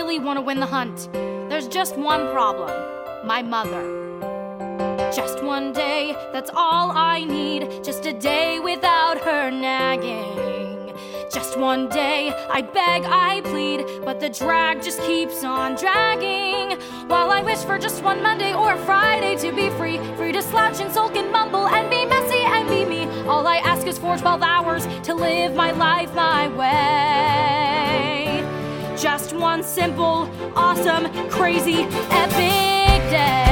really want to win the hunt. There's just one problem: my mother. Just one day, that's all I need. Just a day without her nagging. Just one day, I beg, I plead, but the drag just keeps on dragging. While I wish for just one Monday or Friday to be free, free to slouch and sulk and mumble and be messy and be me. All I ask is for 12 hours to live my life my way. Just one simple, awesome, crazy, epic day.